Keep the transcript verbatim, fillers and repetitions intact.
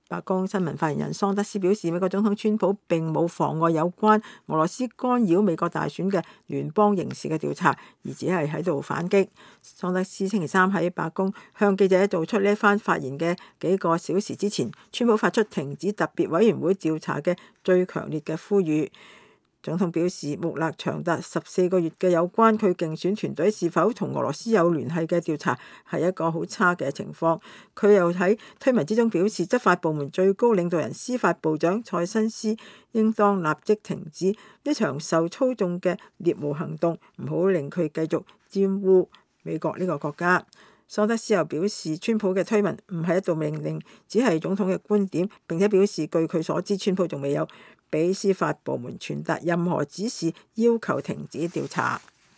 白宮新聞發言人桑德斯表示，美國總統川普並冇妨礙有關俄羅斯干擾美國大選嘅聯邦刑事嘅調查，而只係喺度反擊。桑德斯星期三喺白宮向記者做出呢一番發言嘅幾個小時之前，川普發出停止特別委員會調查嘅最強烈嘅呼籲。總統表示，木勒長達十四個月嘅有關佢競選團隊是否同俄羅斯有聯繫嘅調查係一個好差嘅情況。佢又喺推文之中表示，執法部門最高領導人司法部長塞申斯應當立即停止呢場受操縱嘅獵巫行動，唔好令佢繼續玷污美國呢個國家。桑德斯又表示，川普嘅推文唔係一道命令，只係總統嘅觀點，並且表示據佢所知，川普仲未有俾司法部門傳達任何指示，要求停止調查。